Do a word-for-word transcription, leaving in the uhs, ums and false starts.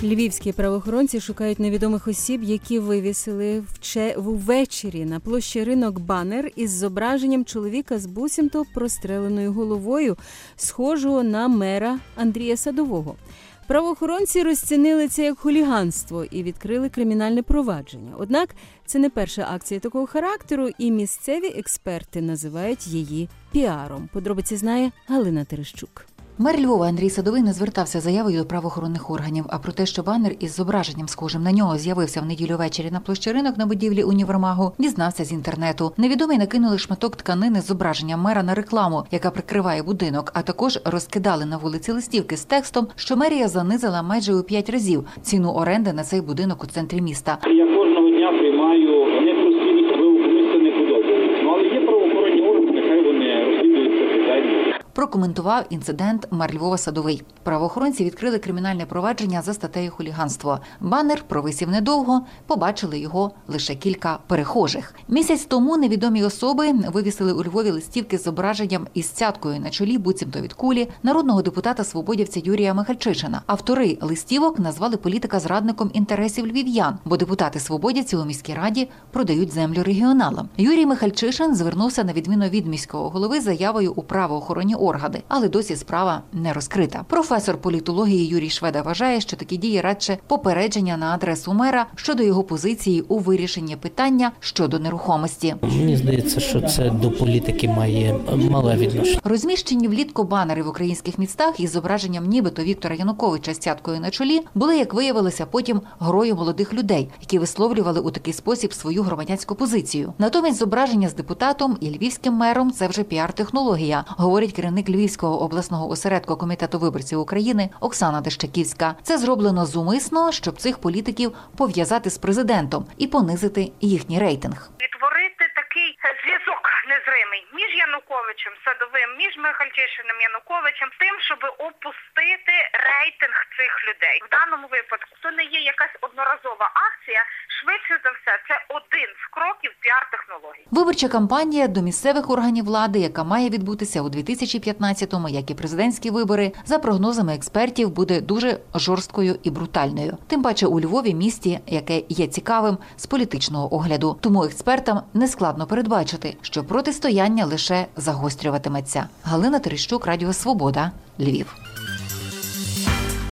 Львівські правоохоронці шукають невідомих осіб, які вивісили ввечері на площі Ринок банер із зображенням чоловіка з буцімто простреленою головою, схожого на мера Андрія Садового. Правоохоронці розцінили це як хуліганство і відкрили кримінальне провадження. Однак це не перша акція такого характеру, і місцеві експерти називають її піаром. Подробиці знає Галина Терещук. Мер Львова Андрій Садовий не звертався заявою до правоохоронних органів, а про те, що банер із зображенням, схожим на нього, з'явився в неділю ввечері на площі Ринок на будівлі універмагу, дізнався з інтернету. Невідомі накинули шматок тканини з зображенням мера на рекламу, яка прикриває будинок, а також розкидали на вулиці листівки з текстом, що мерія занизила майже у п'ять разів ціну оренди на цей будинок у центрі міста. Я кожного дня приймаю непрості випадки, комусь це не подобається. Ну, але є правоохоронні органи, нехай вони розслідують це питання. Прокоментував інцидент мер Львова Садовий. Правоохоронці відкрили кримінальне провадження за статтею хуліганство. Банер провисів недовго, побачили його лише кілька перехожих. Місяць тому невідомі особи вивісили у Львові листівки з зображенням із цяткою на чолі, буцімто від кулі, народного депутата-свободівця Юрія Михальчишина. Автори листівок назвали політика зрадником інтересів львів'ян, бо депутати-свободівці у міській раді продають землю регіоналам. Юрій Михальчишин звернувся на відміну від міського голови з заявою у правоохоронні органи, але досі справа не розкрита. Професор політології Юрій Шведа вважає, що такі дії радше попередження на адресу мера щодо його позиції у вирішенні питання щодо нерухомості. Мені здається, що це до політики має мале відношення. Розміщені влітку банери в українських містах із зображенням нібито Віктора Януковича з цяткою на чолі були, як виявилося, потім грою молодих людей, які висловлювали у такий спосіб свою громадянську позицію. Натомість зображення з депутатом і львівським мером – це вже піар-технологія, говорить керівник Львівського обласного осередку Комітету виборців України Оксана Дещаківська. Це зроблено зумисно, щоб цих політиків пов'язати з президентом і понизити їхній рейтинг. Відтворити такий зв'язок незримий між Януковичем, Садовим, між Михальчишиним, Януковичем, тим, щоб опустити рейтинг цих людей. В даному випадку це не є якась одноразова акція, швидше за все, це один з кроків піар-технологій. Виборча кампанія до місцевих органів влади, яка має відбутися у дві тисячі п'ятнадцятому, як і президентські вибори, за прогнозами експертів, буде дуже жорсткою і брутальною. Тим паче у Львові, місті, яке є цікавим з політичного огляду. Тому експертам нескладно передбачити, що протистояння лише загострюватиметься. Галина Терещук, Радіо Свобода, Львів.